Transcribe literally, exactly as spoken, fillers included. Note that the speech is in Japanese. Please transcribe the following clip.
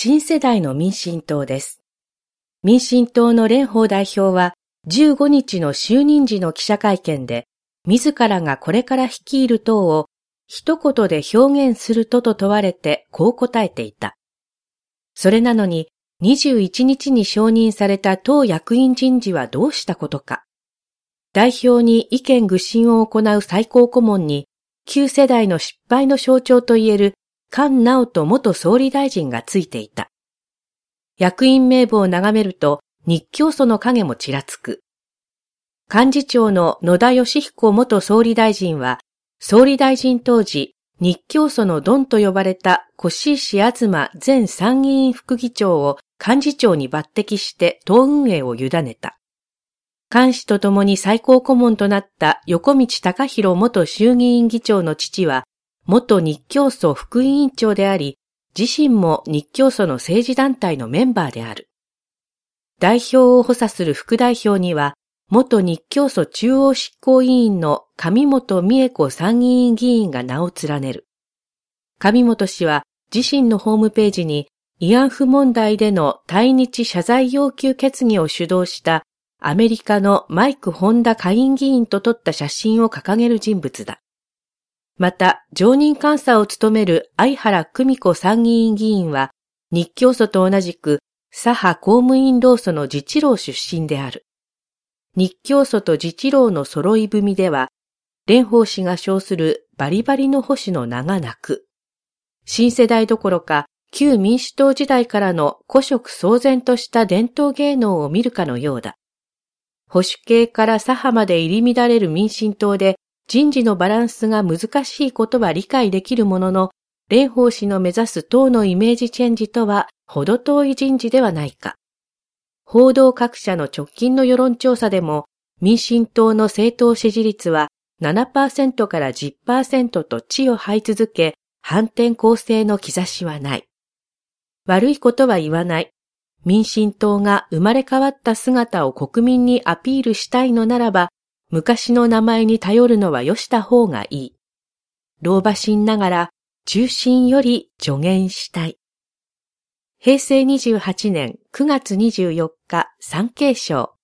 新世代の民進党です。民進党の蓮舫代表はじゅうごにちの就任時の記者会見で、自らがこれから率いる党を一言で表現するとと問われてこう答えていた。それなのににじゅういちにちに承認された党役員人事はどうしたことか。代表に意見具申を行う最高顧問に旧世代の失敗の象徴といえる菅直人元総理大臣がついていた。役員名簿を眺めると日教組の影もちらつく。幹事長の野田佳彦元総理大臣は、総理大臣当時、日教組のドンと呼ばれた越石東前参議院副議長を幹事長に抜擢して党運営を委ねた。菅氏と共に最高顧問となった横道隆弘元衆議院議長の父は、元日教組副委員長であり、自身も日教組の政治団体のメンバーである。代表を補佐する副代表には、元日教組中央執行委員の上本美恵子参議院議員が名を連ねる。上本氏は自身のホームページに慰安婦問題での対日謝罪要求決議を主導したアメリカのマイク・ホンダ下院議員と撮った写真を掲げる人物だ。また、常任監査を務める相原久美子参議院議員は日教組と同じく左派公務員労組の自治労出身である。日教組と自治労の揃い踏みでは、蓮舫氏が称するバリバリの保守の名がなく、新世代どころか旧民主党時代からの古色騒然とした伝統芸能を見るかのようだ。保守系から左派まで入り乱れる民進党で人事のバランスが難しいことは理解できるものの、蓮舫氏の目指す党のイメージチェンジとは程遠い人事ではないか。報道各社の直近の世論調査でも民進党の政党支持率は ななパーセント から じゅっパーセント と地を這い続け、反転攻勢の兆しはない。悪いことは言わない。民進党が生まれ変わった姿を国民にアピールしたいのならば、昔の名前に頼るのはよした方がいい。老婆心ながら中心より助言したい。へいせいにじゅうはちねんくがつにじゅうよっか、産経省。